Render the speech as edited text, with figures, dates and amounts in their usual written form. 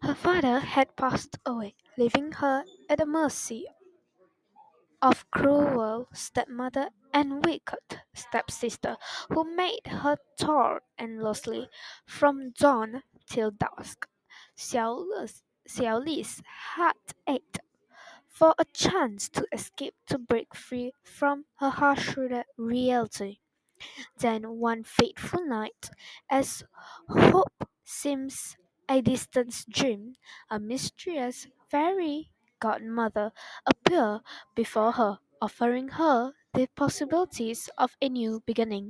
Her father had passed away, leaving her at the mercy of cruel stepmother and wicked stepsister, who made her toil endlessly from dawn till dusk. Xiao Li's heart ached for a chance to escape, to break free from her harsh reality. Then one fateful night, as hope seems a distant dream, a mysterious fairy godmother appeared before her, offering her the possibilities of a new beginning.